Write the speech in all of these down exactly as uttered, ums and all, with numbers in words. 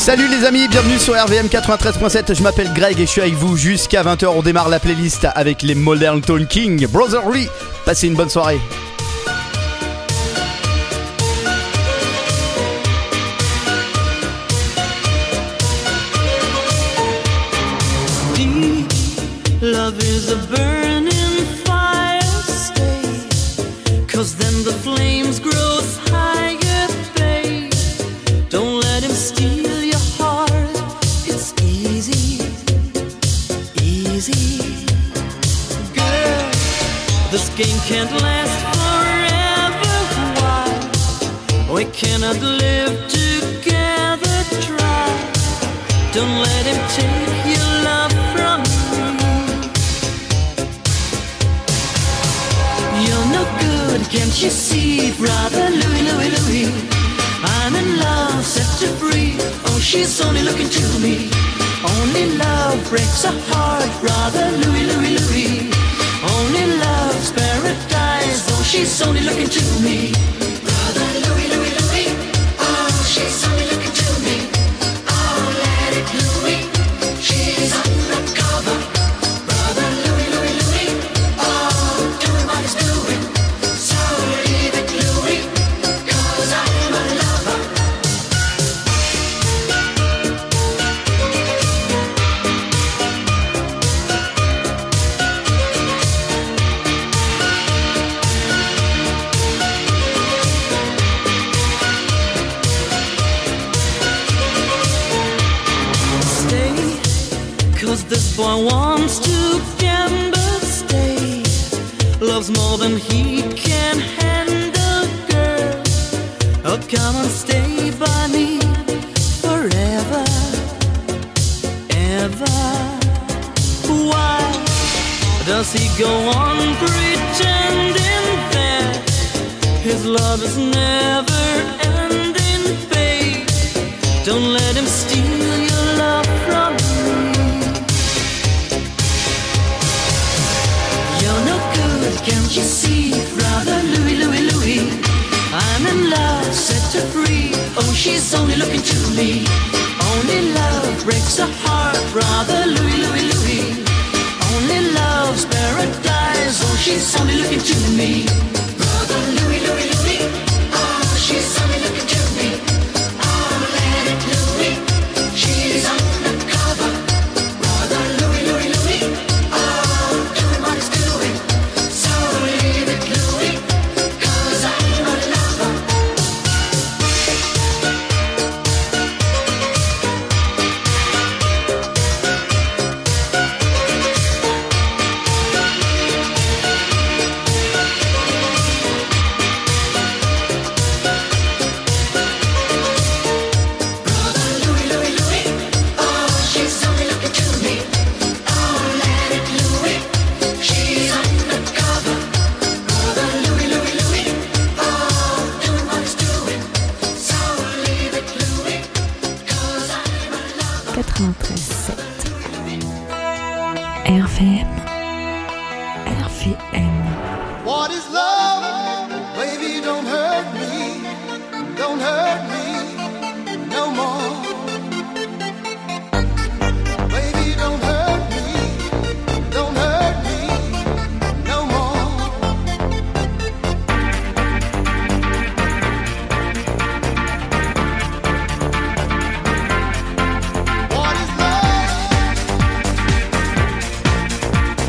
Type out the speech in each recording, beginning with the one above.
Salut les amis, bienvenue sur R V M quatre-vingt-treize point sept, je m'appelle Greg et je suis avec vous jusqu'à vingt heures. On démarre la playlist avec les Modern Talking, Brotherly. Passez une bonne soirée. Deep love is a burning fire, stay, 'cause then the flames grow higher, babe. Don't let him steal your heart, it's easy, easy. Girl, this game can't last forever, why? We cannot live together, try. Don't let him take your love from me. You're no good, can't you see, brother Louie, Louie, Louie? I'm in love, set her free. Oh, she's only looking to me. Only love breaks a heart, brother Louie, Louie, Louie. Only love's paradise. Oh, she's only looking to me. Brother Louie, Louie, Louie. Oh, she's only looking to me. Oh, let it Louie. She's undercover. Brother Louie, Louie, Louie. Oh, doing what he's doing. So leave it Louie, 'cause I'm a lover. Stay, 'cause this boy wants to gamble, stay. Loves more than he can handle, girl. Oh, come and stay by me forever, ever. Why does he go on pretending that his love is never ending, babe? Don't let him steal your love from me. You're no good, can't you see, brother Louie, Louie, Louie? I'm in love, set her free. Oh, she's only looking to me. Only love breaks a heart, brother Louie, Louie, Louie. Only love's paradise. Oh, she's only looking to me. Brother Louie, Louie, Louie. Oh, she's only looking to me. Oh, let it Louie. She's undercover. Brother Louie, Louie, Louie. Oh, doing what he's doing. So leave it Louie, 'cause I'm a lover. Brother Louie, Louie, Louie. Oh, she's only looking to me. Oh, let it Louie. She's undercover. Brother Louie, Louie, Louie. Oh, doing what he's doing. So leave it Louie, 'cause I'm a lover. quatre-vingt-treize sept R V M R V M What is love? Baby, don't hurt me. Don't hurt me no more. Baby, don't hurt me. Don't hurt me no more. What is love?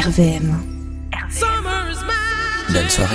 R V M. Bonne soirée.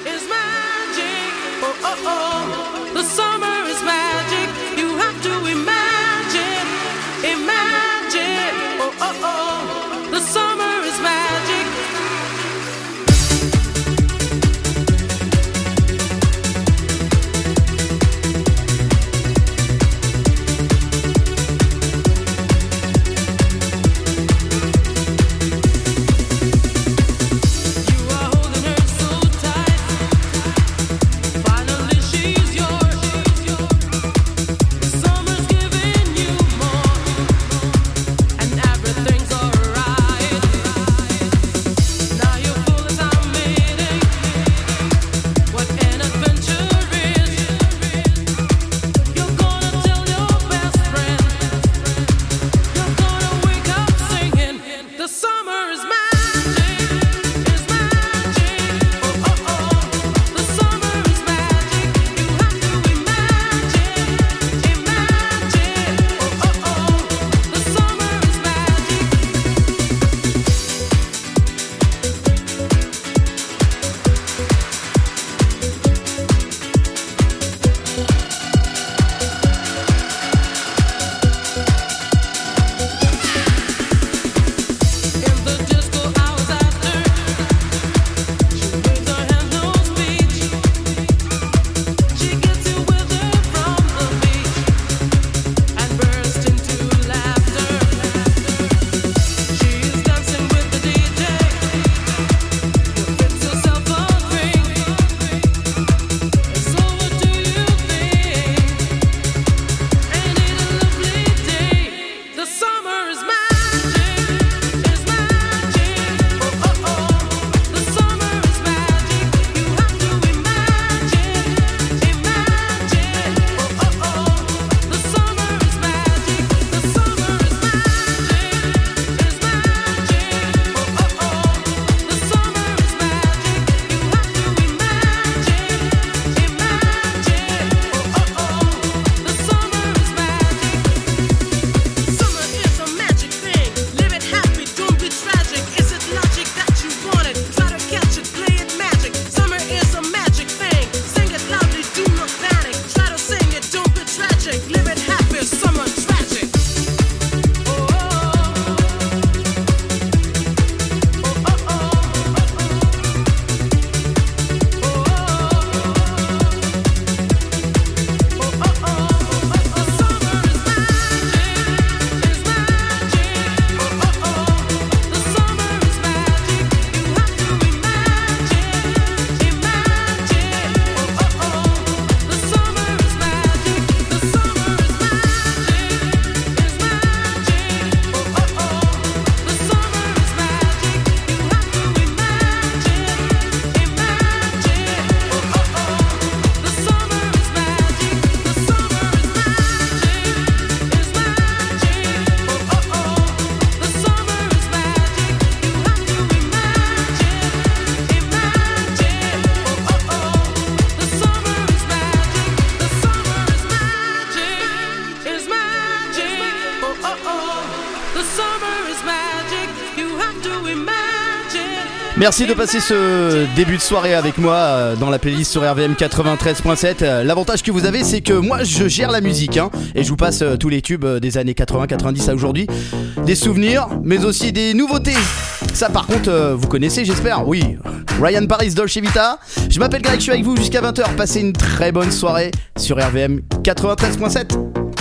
Merci de passer ce début de soirée avec moi dans la playlist sur R V M quatre-vingt-treize point sept. L'avantage que vous avez, c'est que moi je gère la musique hein, et je vous passe tous les tubes des années quatre-vingts quatre-vingt-dix à aujourd'hui. Des souvenirs, mais aussi des nouveautés. Ça par contre, vous connaissez j'espère, oui. Ryan Paris, Dolce Vita. Je m'appelle Greg, je suis avec vous jusqu'à vingt heures. Passez une très bonne soirée sur R V M quatre-vingt-treize point sept.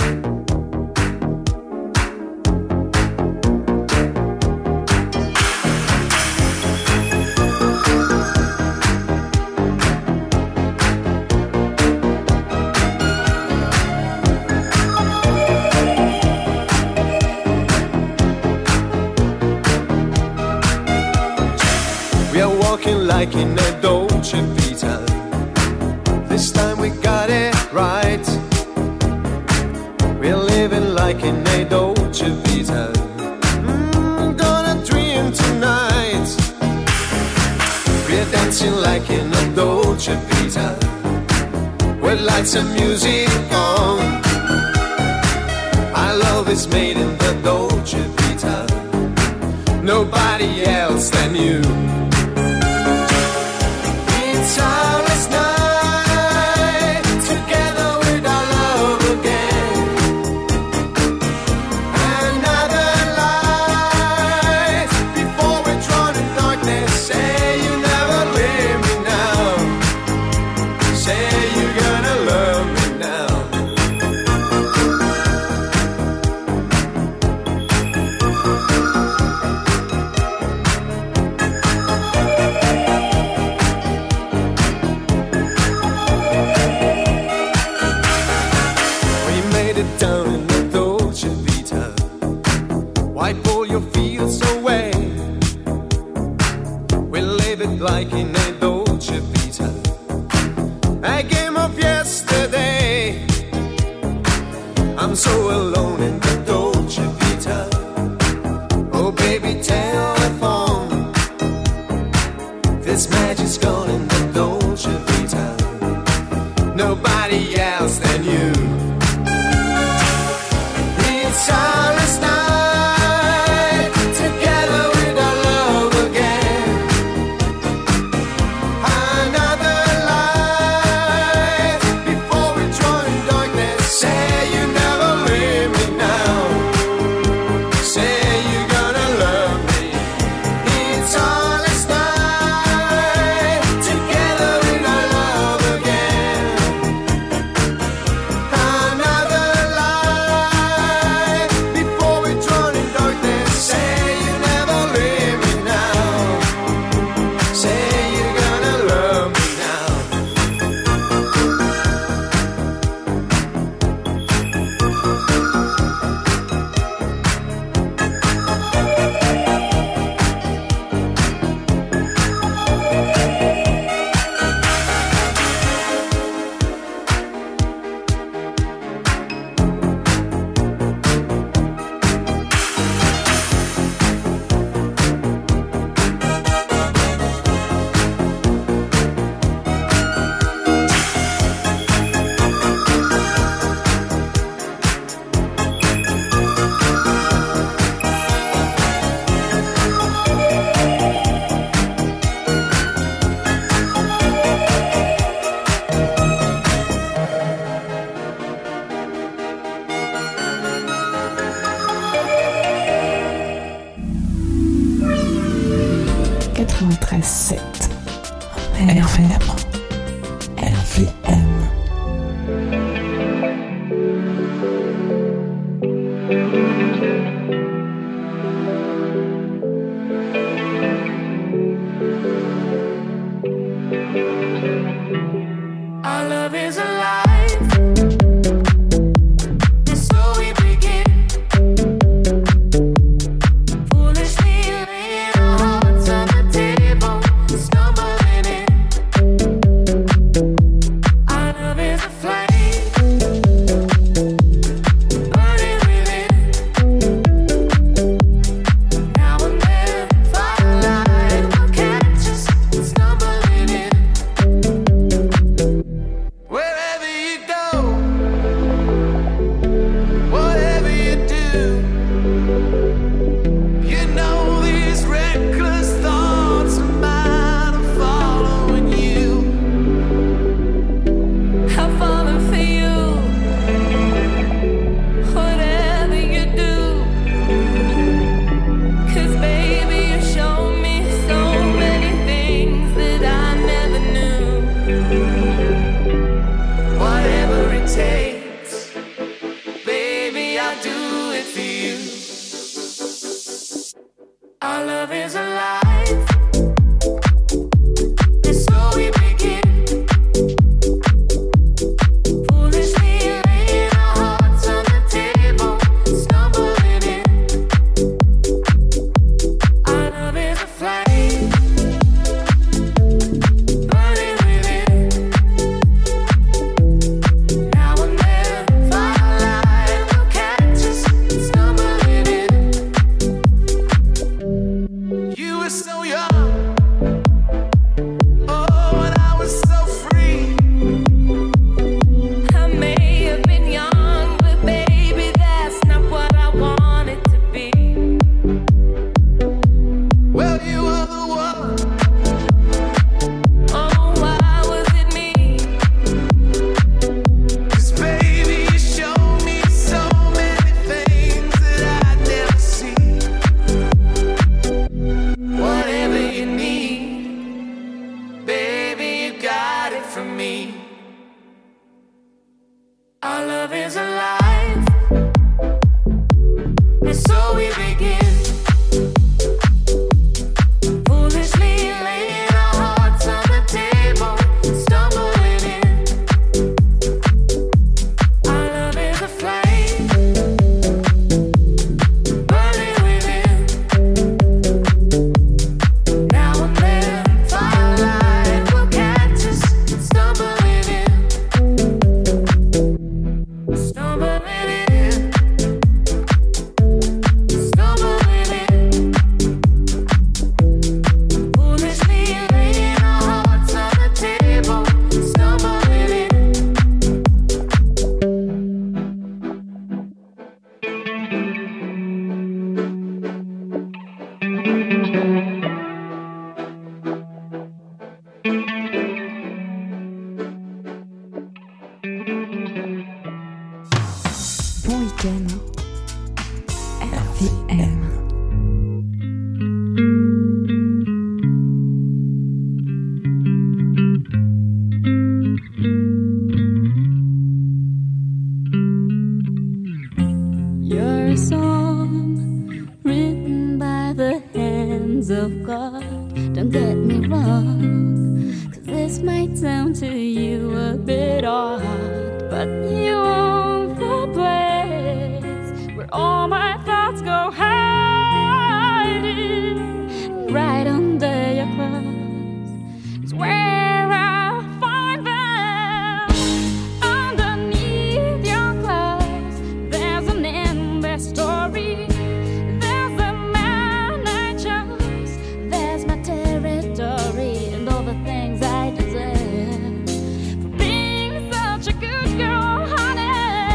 Like in a Dolce Vita, this time we got it right. We're living like in a Dolce Vita. Mm, gonna dream tonight. We're dancing like in a Dolce Vita, with lights and music on. Our love is made in the Dolce Vita. nobody else than you. It's ours night, together with our love again. Another light, before we're drawn in darkness. Say you never leave me now. Say you're gonna love me now. Down in the Dolce Vita, wipe all your fears away. We'll live it like in a Dolce Vita, a game of yesterday. I'm so alone in the Dolce Vita. Oh baby, telephone, this magic's gone in the Dolce Vita. Nobody else than you. Silence night, together with our love again. Another light, before we join darkness. Say you never leave me now. Say you're gonna love me. It's silence night, together with our love again. Another light, before we drown in darkness. Say you never leave me now. Say you're gonna love me now. quatre-vingt-treize sept R F M. R F M. Our love is alive. And so we begin. Foolishly laying our hearts on the table, stumbling in. Our love is a flame, burning within. Now and then, firelight will catch us stumbling in. Wherever you go, whatever you do, you know these reckless thoughts of mine are following you. I'm falling for you. Whatever you do, 'cause baby you show me so many things that I never knew. Whatever it takes, baby, I'll do it for you. Our love is alive, and so we begin. Foolishly laying our hearts on the table, stumbling in. Our love is a flame, burning within. Now and then, firelight will catch us stumbling in. Bon week-end. R V M. You're a song written by the hands of God. Don't get me wrong, 'cause this might sound to you a bit odd, but you own the place where all my thoughts go hiding. Right under your clothes is where I find them. Underneath your clothes, there's an endless story. There's the man I chose. There's my territory and all the things I deserve for being such a good girl, honey.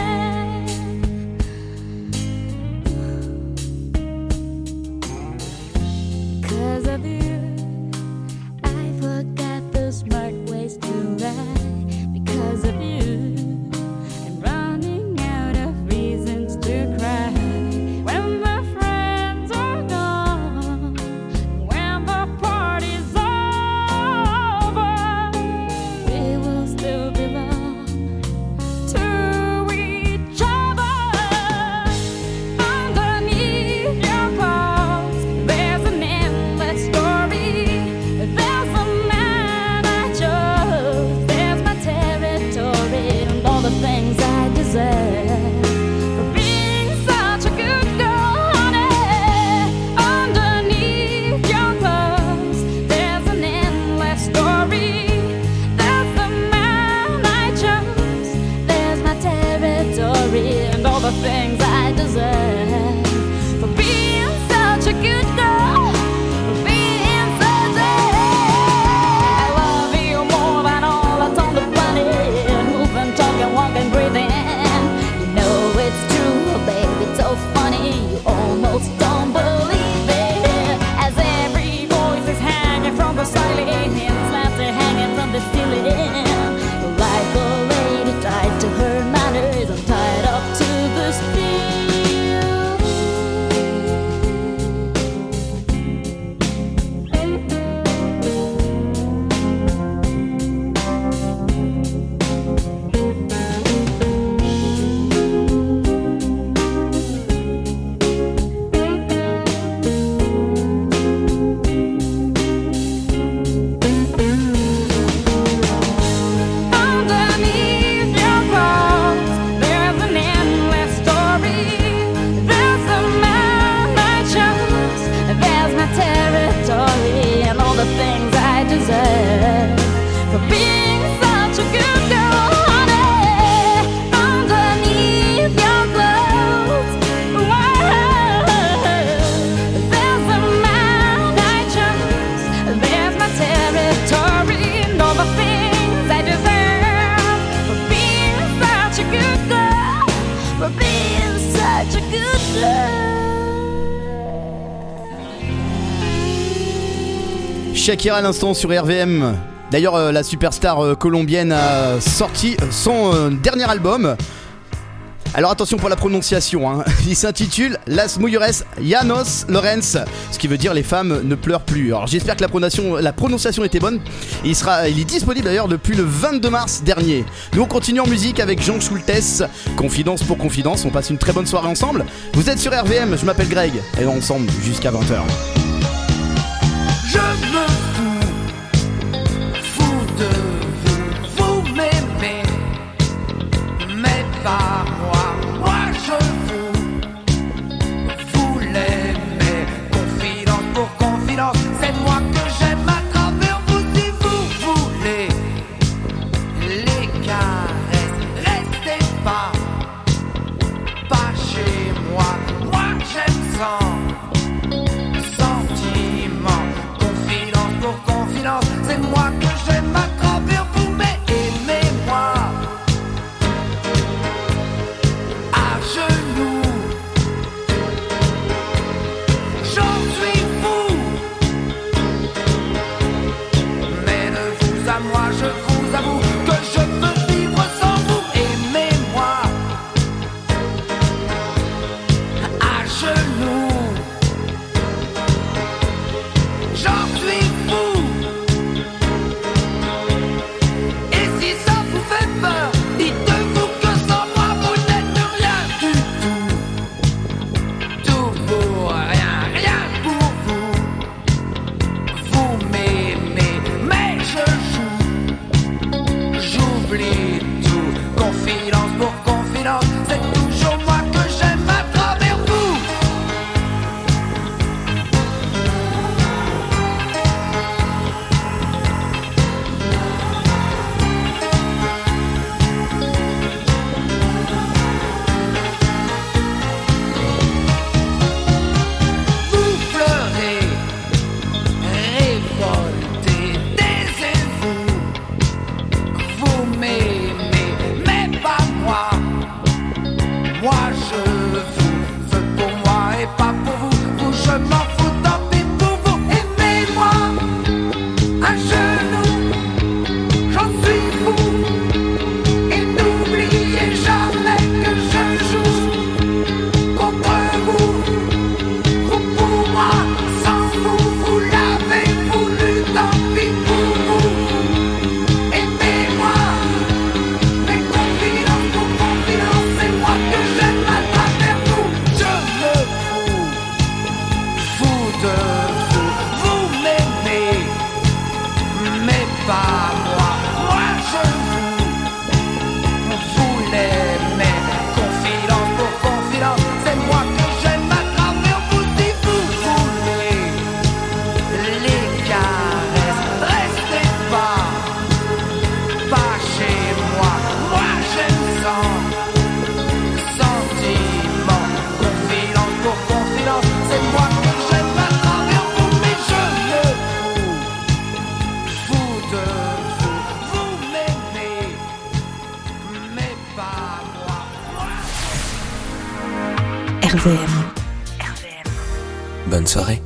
'Cause of you, I forgot the smart ways to lie. Because of you, I'm running out of reasons to cry. When the friends are gone, when the party's over, we will still belong to each other. Underneath your clothes, there's an endless story. There's a man I chose. There's my territory and all the things I deserve for being such a good girl, honey. Underneath your clothes, there's an endless story. There's the man I chose. There's my territory and all the things I deserve for being such a good girl, for being such a. I love you more than all that's on the planet. Moving, talking, walking, breathing. You know it's true, baby. It's so funny. You almost don't believe it. As every voice is hanging from the ceiling, laughter hanging from the ceiling. Like a lady tied to her manners, I'm tied up to the steel. Underneath your clothes, there's an endless story. There's a man I chose. There's my territory and all the things I deserve for being such a good girl, honey. Underneath your clothes, whoa. There's a man I chose. There's my territory and all the things I deserve for being such a good girl, for being such a good girl. Shakira à l'instant sur R V M. D'ailleurs, euh, la superstar euh, colombienne a sorti son euh, dernier album. Alors attention pour la prononciation, hein. Il s'intitule Las Mujeres Llanos Lorenz, ce qui veut dire les femmes ne pleurent plus. Alors j'espère que la prononciation, la prononciation était bonne. Il, sera, il est disponible d'ailleurs depuis le vingt-deux mars dernier. Nous on continue en musique avec Jean Schultes, Confidence pour Confidence. On passe une très bonne soirée ensemble. Vous êtes sur R V M, je m'appelle Greg et on est ensemble jusqu'à vingt heures. Je me fous, fous de vous, vous m'aimez, mais pas moi, moi je vous, vous l'aimez. Confidence pour confidence, c'est moi que j'aime à travers vous. Si vous voulez les caresses, restez pas, pas chez moi, moi j'aime sans sentiment. Confidence Bonne soirée.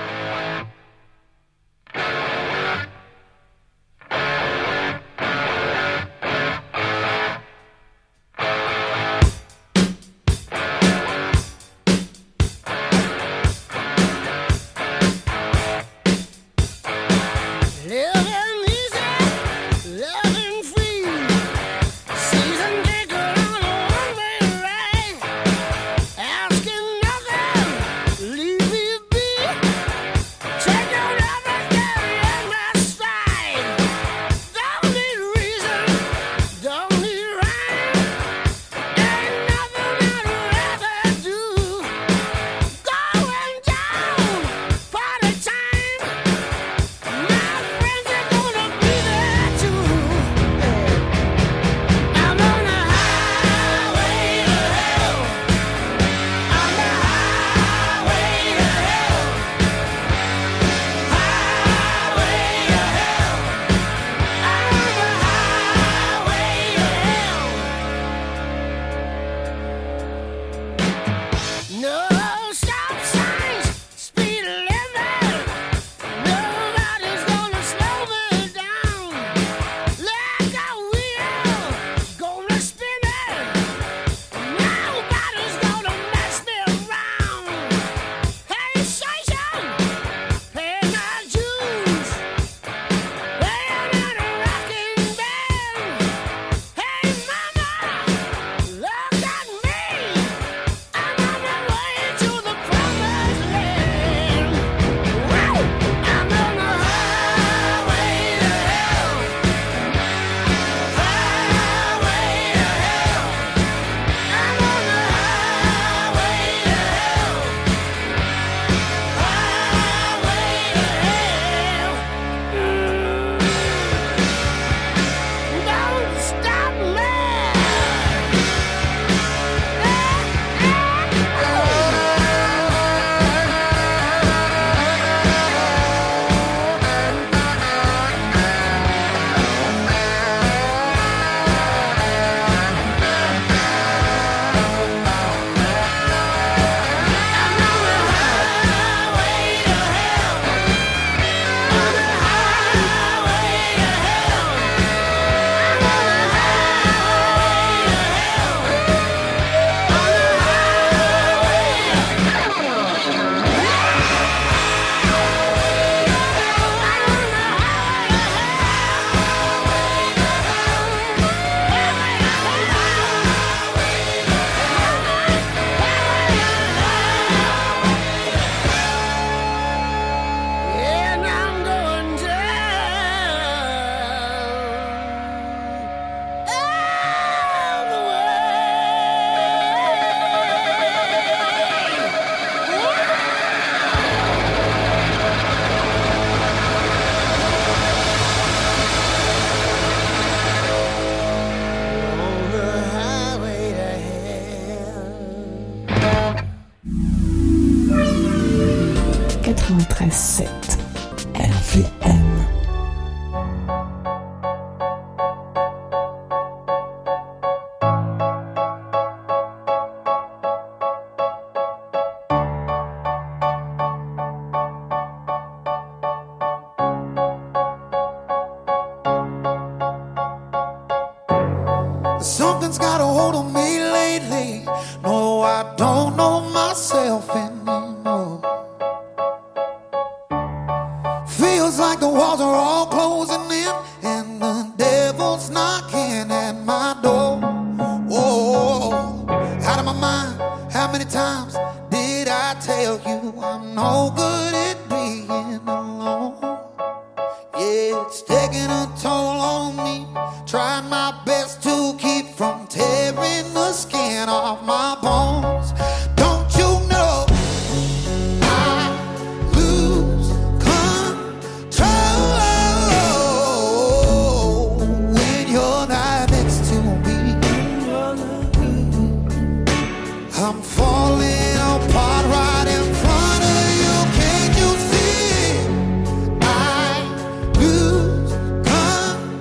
quatre-vingt-treize sept R V M. Something's got a hold on me lately. No, I don't know myself anymore. Feels like the walls are all closing in and the devil's knocking at my door. Whoa, out of my mind. How many times did I tell you I'm no good at being alone? Yeah, it's taking a toll on me. Trying my best to keep from tearing the skin off my bones. Don't you know I lose control when you're not next to me? I'm falling apart right in front of you. Can't you see? I lose control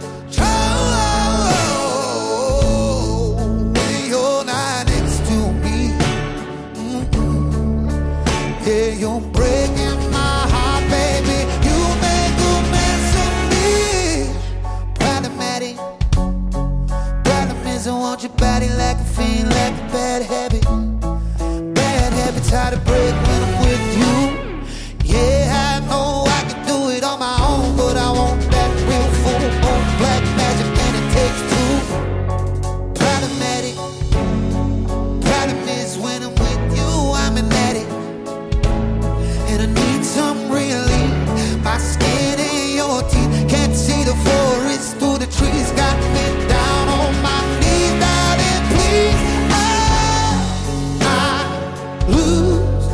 Yeah, you're breaking my heart, baby. You make a mess of me. Problematic. Problem is I want your body like a fiend, like a bad habit. Bad habits hard to break when I'm with you. Yeah, I know I can do it on my own, but I want that real full-on black magic, and it takes two. Problematic. Problem is when I'm with you, I'm an addict, and I need some relief. My skin and your teeth can't see the forest through the trees. Got me down on my knees, darling, please. I, I lose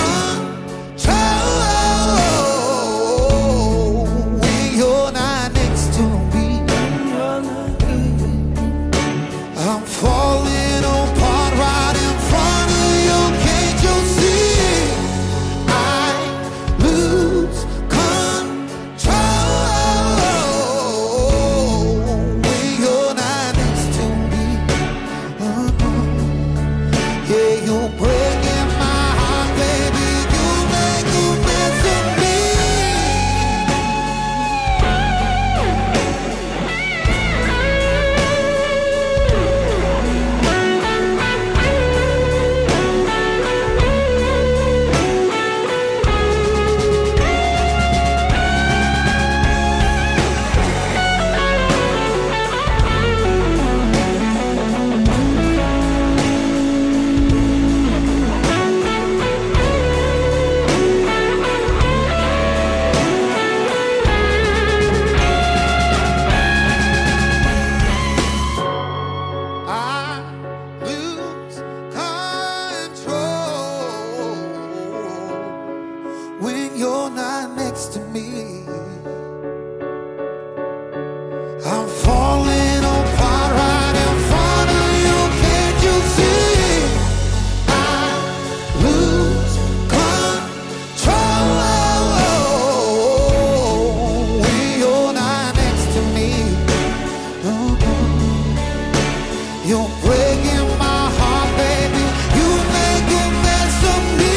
control when you're not next to me. I'm falling apart right in front of you. Can't you see? I lose control when you're not next to me. Uh-uh. Yeah, you're breaking my heart, baby. You make a mess of me. I lose control when you're not next to me. I'm falling apart right in front of you. Can't you see? I lose control when you're not next to me. Uh-uh. You're breaking my heart, baby. You make a mess of me.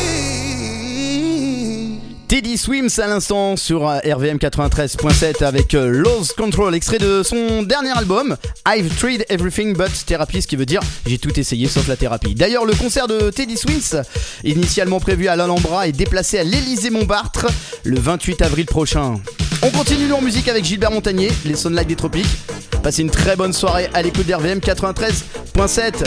Teddy Swims à l'instant sur euh, R V M quatre-vingt-treize point sept avec euh, Lost Control, extrait de son dernier album I've Tried Everything But Therapy, ce qui veut dire j'ai tout essayé sauf la thérapie. D'ailleurs, le concert de Teddy Swims, initialement prévu à l'Alhambra, est déplacé à l'Élysée-Montmartre le vingt-huit avril prochain. On continue en musique avec Gilbert Montagnier, les Sunlight des Tropiques. Passez une très bonne soirée à l'écoute d'R V M quatre-vingt-treize point sept.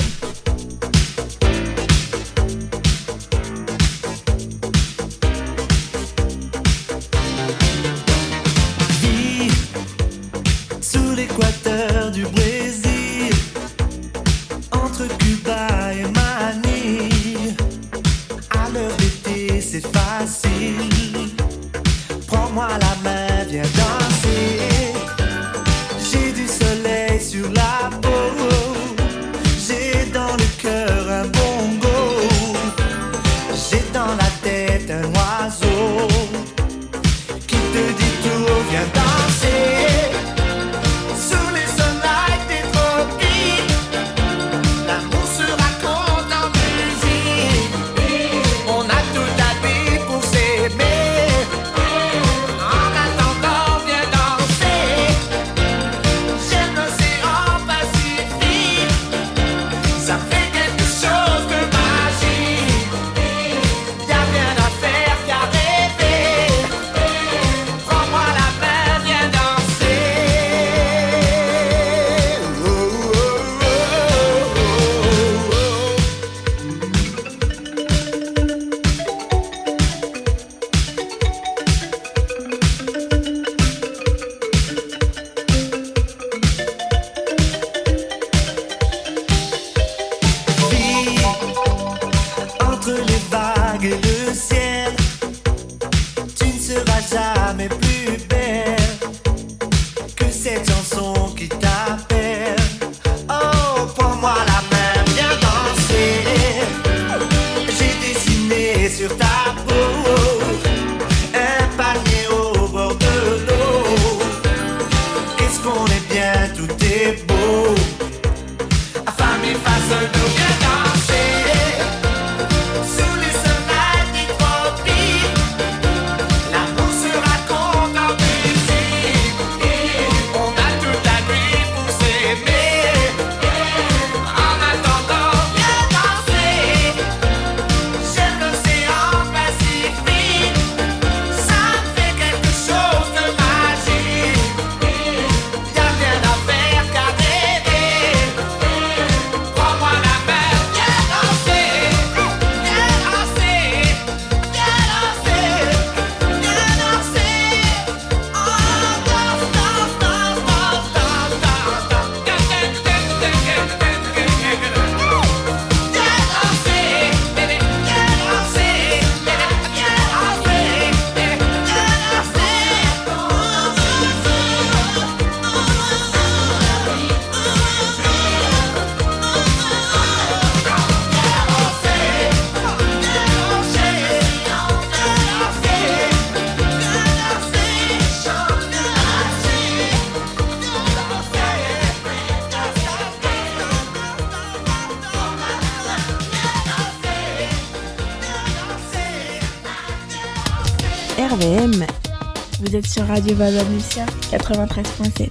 Vie sous l'équateur du Brésil, entre Cuba et Manille. À l'heure d'été, c'est facile. Prends-moi la main, viens danser. J'ai du soleil sur la peau. J'ai dans le cœur un bongo. J'ai dans la tête un oiseau qui te dit tout, viens danser. Sous les sunlights des tropiques, l'amour se raconte en musique. On a toute la vie pour s'aimer. En attendant, viens danser. J'aime l'océan Pacifique. Ça fait quelque chose de magique. Y'a rien à faire qu'à rêver. Prends-moi la main, viens danser. Oh, oh, oh, oh, oh. Vie entre les vagues et le ciel, tu ne seras jamais plus belle que cette chanson qui t'appelle. Oh, prends-moi la main, viens danser. J'ai dessiné sur ta peau un palmier au bord de l'eau. Qu'est-ce qu'on est bien, tout est beau. Femme et face de viens danser. Sous les sunlights des R V M. Vous êtes sur Radio Valence quatre-vingt-treize point sept.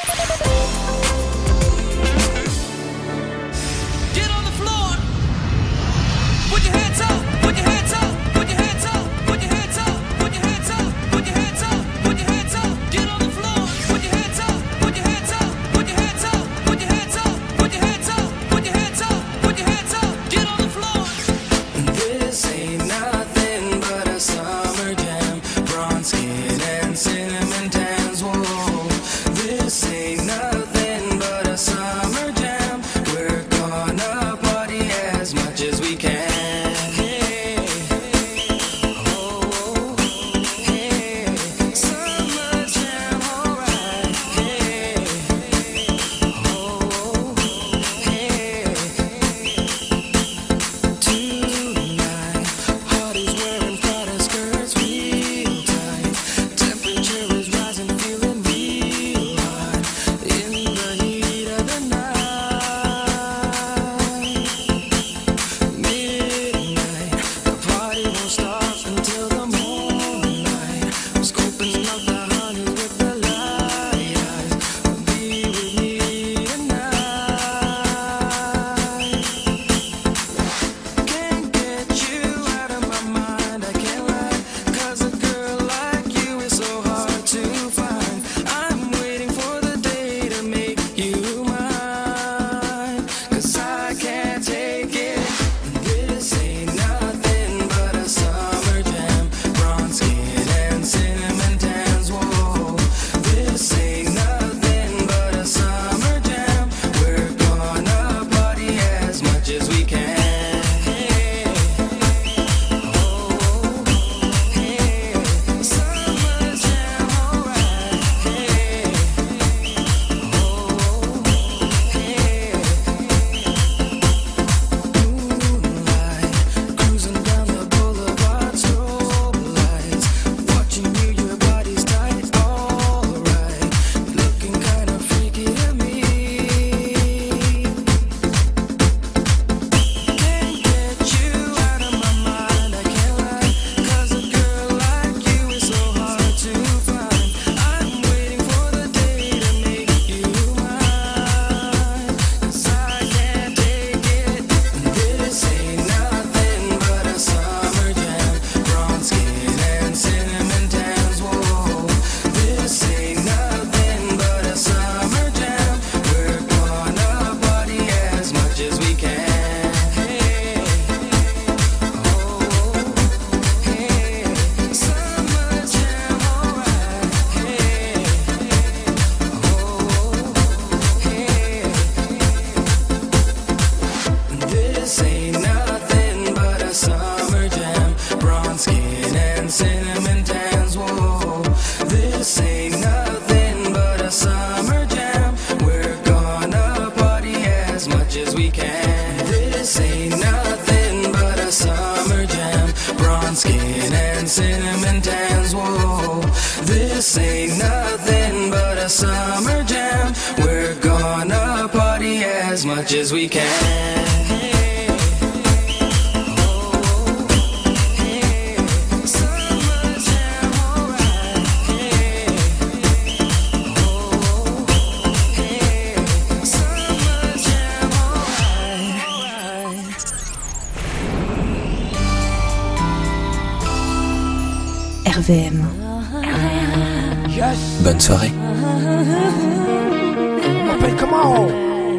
This ain't nothing but a summer jam. We're gonna party as much as we can. R V M. Bonne soirée. M'appelle comment?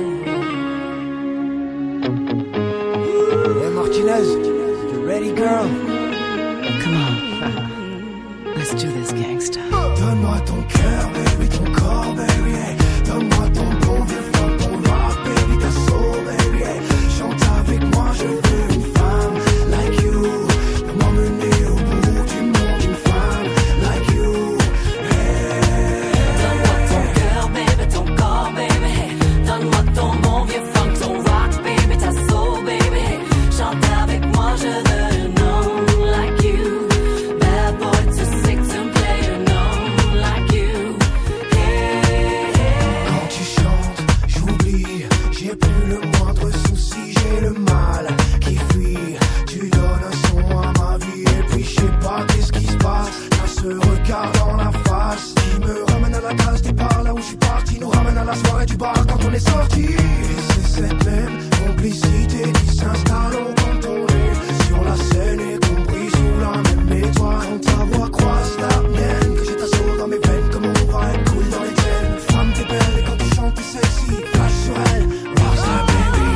Hey Martinez, you ready girl? Come on. Let's do this gangsta. Donne-moi ton cœur, baby, ton corps, baby, hey. Donne-moi ton bon vieux funk, ton rock, baby, ta soul, baby, hey. Chante avec moi, je veux une femme like you. Pour m'emmener au bout du monde, une femme like you. Donne-moi ton cœur, baby, ton corps, baby, hey. Donne-moi ton bon vieux funk, ton rock, baby, ta soul, baby, hey. Chante avec moi, je veux know like you. Bad boy to six and play known like you. Hey. la case départ, là où je suis parti, nous ramène à la soirée du bar quand on est sorti. Et c'est cette même complicité qui s'installe au quand on est sur la scène et compris sous la même étoile. Quand ta voix croise la mienne, que j'ai ta soul dans mes veines, comme on va être cool dans les chaînes. Femme t'es belle et quand tu chantes t'es sexy, flash sur elle, rockstar baby.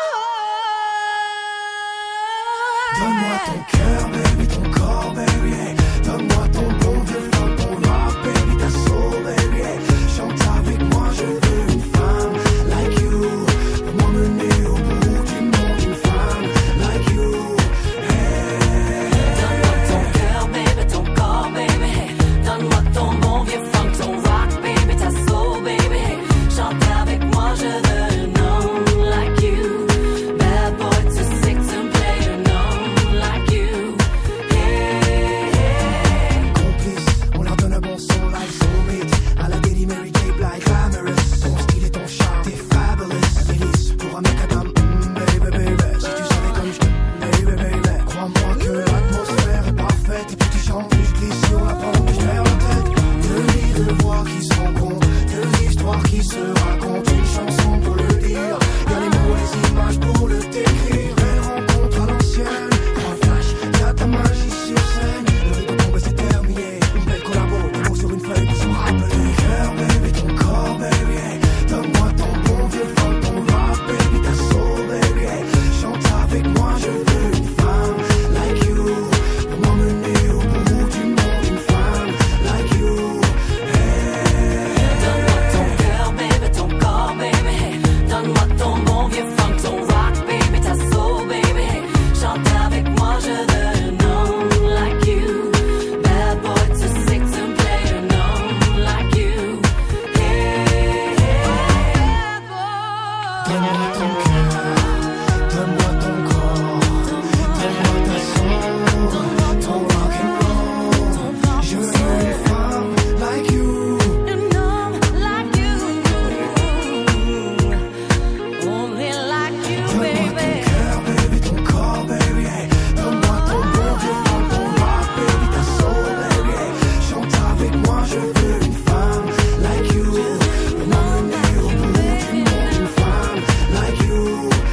Donne-moi ton cœur baby, ton corps baby, hey. Donne-moi ton bon vieux funk, ton rock baby, ta soul baby, hey. Chante avec moi, je veux une femme like you, pour m'emmener au bout du monde, une femme like you, hey. Donne-moi ton cœur baby, ton corps baby, hey. Donne-moi ton bon vieux funk, ton rock baby, ta soul baby, hey. Chante avec moi, je veux un homme like you, bad boy to six and play a known like you, hey, hey. Complice, on leur donne un bon son like Soulmate. À la Daily Mary J. Blige, glamorous. Ton style et ton charme, t'es fabulous. Milice, pour un mec à dame, mm, baby, baby. Si tu savais comme je baby, baby. Crois-moi que l'atmosphère est parfaite. Et plus tu chantes, plus je glisse sur la pente, plus je perds la tête. Deux lits de voix qui se rencontrent, deux histoires qui se racontent. Une chanson pour le dire, y'a les mots, les images pour le décrire. Belle rencontre à l'ancienne, grand flash, y'a ta magie sur scène. Le rideau tombe et c'est terminé, une belle collabo, des mots sur une feuille pour se rappeler. Cœur baby, ton corps baby, hey. Donne-moi ton bon vieux funk, ton rock baby, ta soul baby, hey. Chante avec moi, je veux une femme like you, pour m'emmener au bout du monde, une femme like you, hey. Donne-moi ton cœur baby, ton corps baby, hey. Donne-moi ton bon vieux funk, ton rock baby, ta soul baby, hey. Chante avec moi, je veux un homme like you, bad boy to six and play a known like you, hey, hey. Donne-moi ton cœur, donne-moi ton corps, donne-moi ta soul, ton rock and roll. Je veux une femme like you. An homme like you, only like you, Donne-moi ton baby. cœur, baby, ton corps, baby, hey. Donne-moi ton bon vieux funk, ton rock, baby, ta soul, baby, hey. Chante avec moi, je veux une femme like you, pour m'emmener au bout du monde, une femme like you,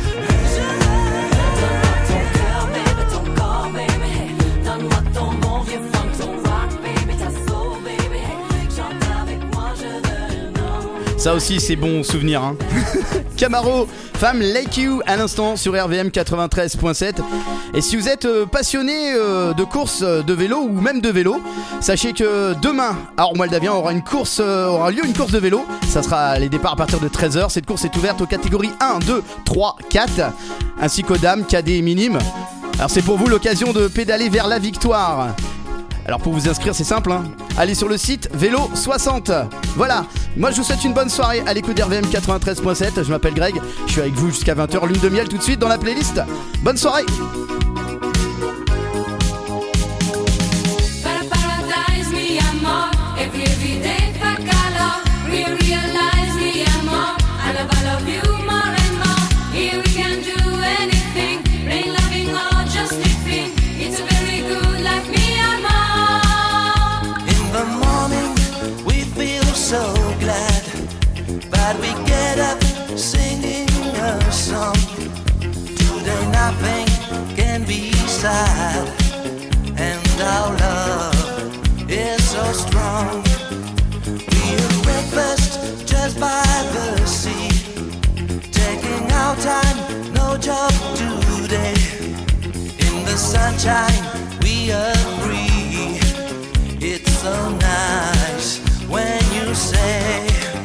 Ton cœur, baby, ton corps, baby, hey. Donne-moi ton bon vieux funk, ton rock, baby, ta soul, baby, hey. Chante avec moi, je veux un homme. Ça aussi c'est bon souvenir hein. Camaro, Femme Like You à l'instant sur R V M quatre-vingt-treize point sept. Et si vous êtes euh, passionné euh, de course euh, de vélo ou même de vélo, sachez que demain à Ormois-le-Davien aura une course euh, aura lieu une course de vélo. Ça sera les départs à partir de treize heures. Cette course est ouverte aux catégories un, deux, trois, quatre ainsi qu'aux dames, cadets et minimes. Alors c'est pour vous l'occasion de pédaler vers la victoire. Alors pour vous inscrire c'est simple hein. Allez sur le site Vélo soixante. Voilà, moi je vous souhaite une bonne soirée à l'écoute d'R V M quatre-vingt-treize point sept. Je m'appelle Greg, je suis avec vous jusqu'à vingt heures. Lune de miel tout de suite dans la playlist. Bonne soirée. Para paradise, mi amor. Every every day fa calor. We realize, mi amor. I love, I love you more and more. Here we can do anything. Rain, loving, or just living. It's a very good life, mi amor. In the morning we feel so glad, but we get up singing a song. Today nothing can be sad, and our love is so strong. We had breakfast just by the sea, taking our time, no job today. In the sunshine we are free. It's so nice when you say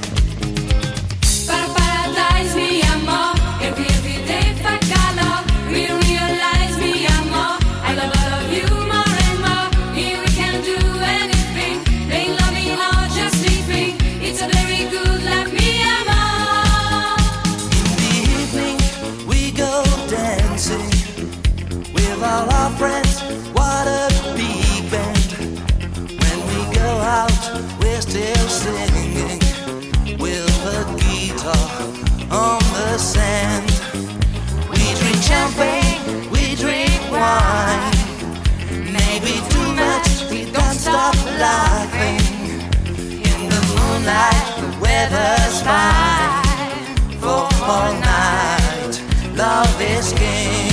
Para paradise, mi amor. Every every day fa calor. We realize, mi amor. I love, I love you more and more. Here we can do anything. Rain, loving, or just living. It's a very good life, mi amor. in the evening we go dancing with all our friends. What a big band. When we go satisfied for all night. Love is king.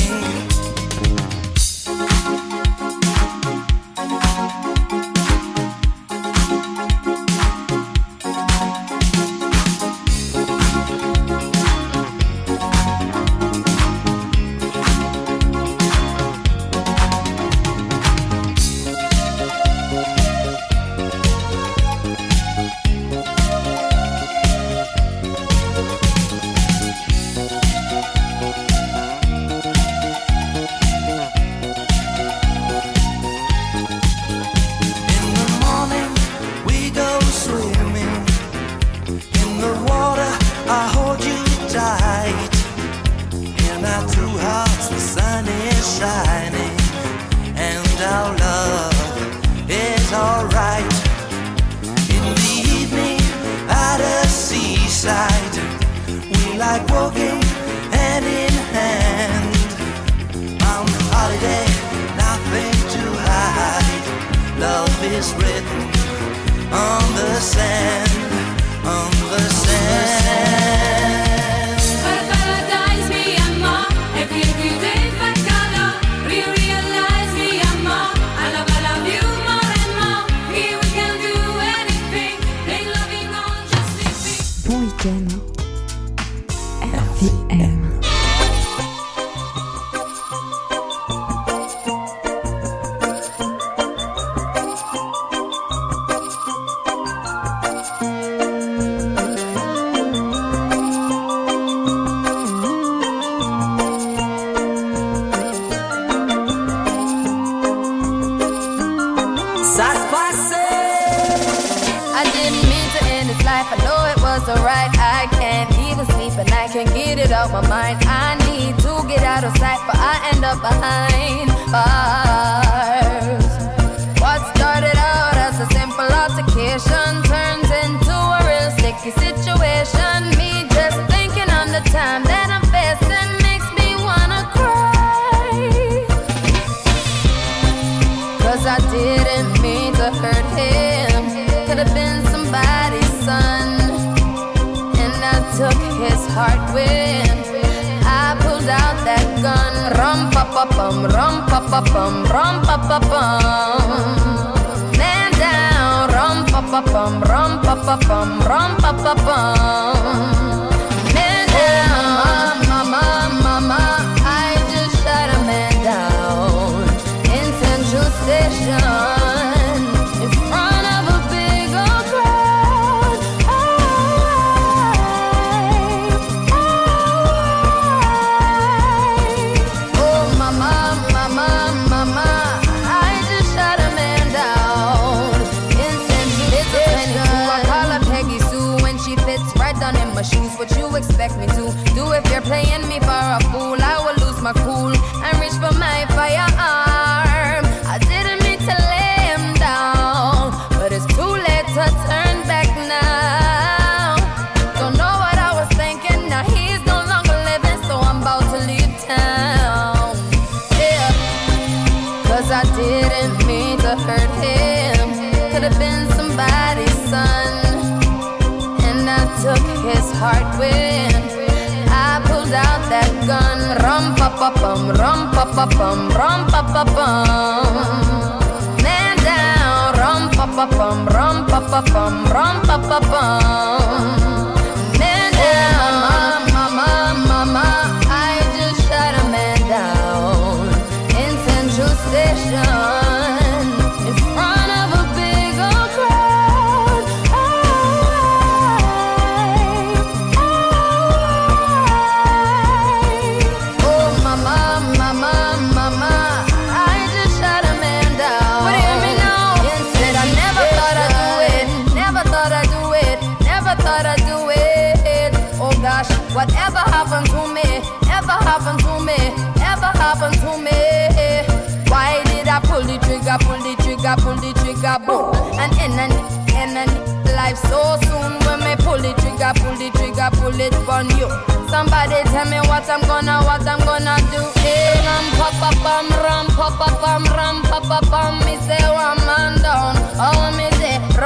Somebody tell me what I'm gonna, what I'm gonna do. Hey, ram pa pa pam, ram pa pa pam, ram pa pa pam. Me say one man down. Oh me say ram pa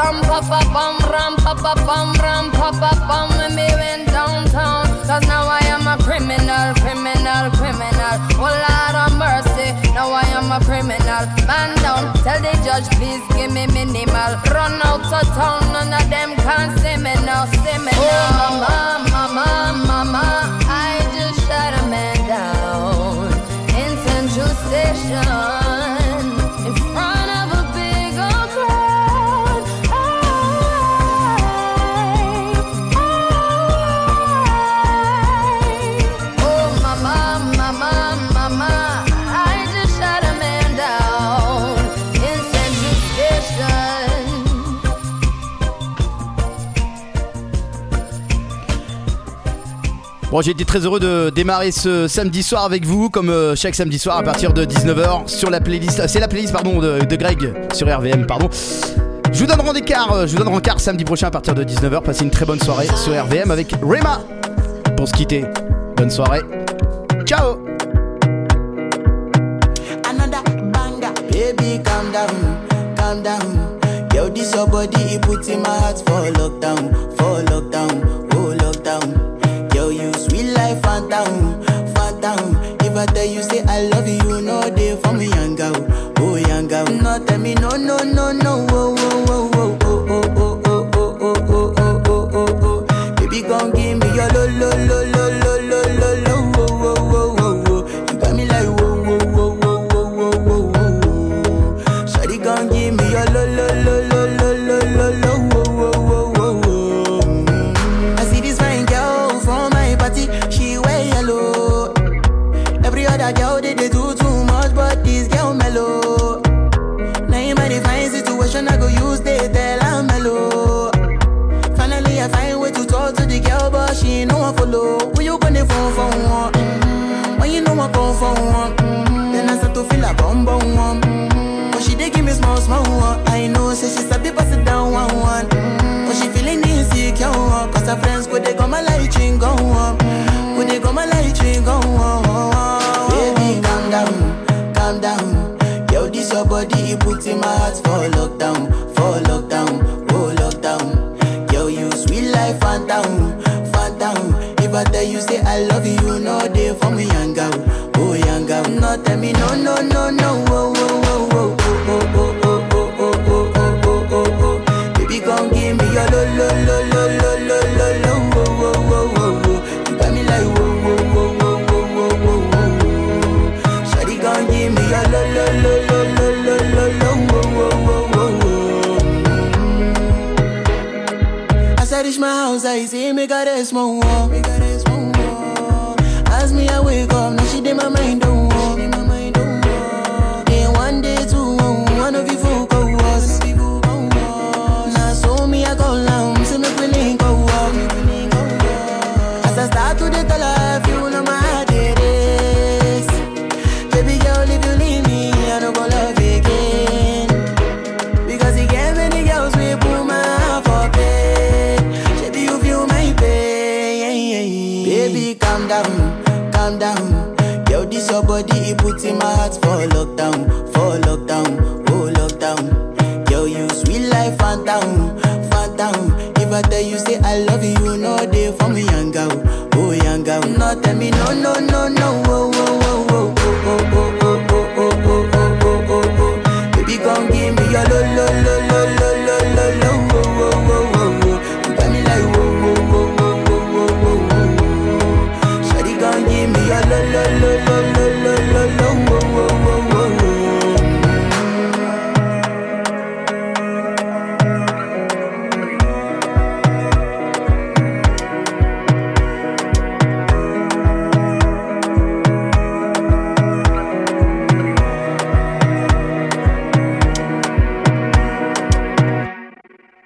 pa bum ram pa pa bum ram pa pa bum when me went downtown. Cause now I am a criminal, criminal, criminal. Oh Lord of mercy, now I am a criminal. Man down, tell the judge please give me minimal. Run out of town, none of them can see me now, see me now. Oh mama, mama, mama, I just shot a man down in Central Station in front of a big old crowd. Oh mama, mama, mama, I just shot a man down in Central Station. Bon, j'ai été très heureux de démarrer ce samedi soir avec vous, comme euh, chaque samedi soir à partir de dix-neuf heures sur la playlist. Euh, c'est la playlist pardon de, de Greg sur R V M, pardon. Je vous donne rendez-vous, euh, je vous donne rencard samedi prochain à partir de dix-neuf heures. Passez une très bonne soirée sur R V M avec Rema. Pour se quitter, bonne soirée. Ciao. Another banger, baby, calm down, calm down. Yo, this your body, it puts in my heart for lockdown, for lockdown, oh lockdown. Yo, you sweet life, phantom, phantom. If I tell you say I love you, you know they for me, young girl, oh young girl. No, tell me no, no, no, no, oh, oh, oh, oh, oh, oh, oh, oh, oh, oh, oh, oh, oh, oh. Baby, gon' give me your lo, lo, lo, lo, lo, lo, lo, lo, oh, oh, oh, oh, oh. You got me like whoa, whoa, whoa, whoa, whoa, whoa, whoa, whoa. Shawty gon' give me your lo, lo, lo, lo, lo, lo, lo, lo, oh, oh, oh, oh, oh. I see this fine girl from my party, she wear yellow. Every other girl they, they do too much, but this girl mellow. Now in my divine situation, I go use they tell I'm mellow. Finally I find way to talk to the girl, but she ain't no one follow. Who you gonna phone for one? Mm-hmm. When you know I come for one, mm-hmm. Then I start to feel a bum bum one. Mm-hmm. But she dey give me small small one. I know say she sabi pass it down one one. Mm-hmm. But she feeling insecure one. Cause her friends go they go my light ring go on. Go they go my light ring go on. Baby calm down, calm down. Yo, this your body, it puts in my heart for lockdown, for lockdown, oh lockdown. Yo, you sweet life, phantom, phantom. If I tell you say I love you, you know they for me, young girl, oh young girl. No, tell me no, no, no, no, oh, oh, oh, oh, oh, oh, oh, oh, oh, oh, oh, oh, oh. Baby, gon' give me your lo, lo, lo, lo, lo, lo, lo, lo, oh, oh, oh, oh, oh. You got me like whoa, whoa, whoa, whoa, whoa, whoa, whoa, whoa. Shawty gon' give me your lo, lo, lo, lo, lo, lo, lo, lo, oh, oh, oh, oh, oh. As I reach my house, I see me got a small wall. Me got a small wall. As me I wake up, now she did my mind don't walk. Then one day two, one of you folk go was. Now so me I go down, see me willing go walk. As I start to the tell her, you know my heart it is. Baby girl, if you leave me, I don't go love again. Because you gave many girls we put my heart for bed. Baby, you feel my pain. Baby, calm down, calm down. Yo, this your body, it puts in my heart for lockdown, for lockdown, oh lockdown. Yo, you sweet life, phantom, phantom. If I tell you say I love you, you know they for me, young girl, oh young girl. No, tell me no, no, no, no, oh, oh, oh, oh, oh, oh, oh, oh, oh, oh, oh, oh, oh, oh. Baby, gon' give me your lo, lo, lo, lo, lo, lo, lo, lo, oh, oh, oh, oh, oh. You got me like whoa, whoa, whoa, whoa, whoa, whoa, whoa, whoa. Shawty gon' give me your lo, lo, lo,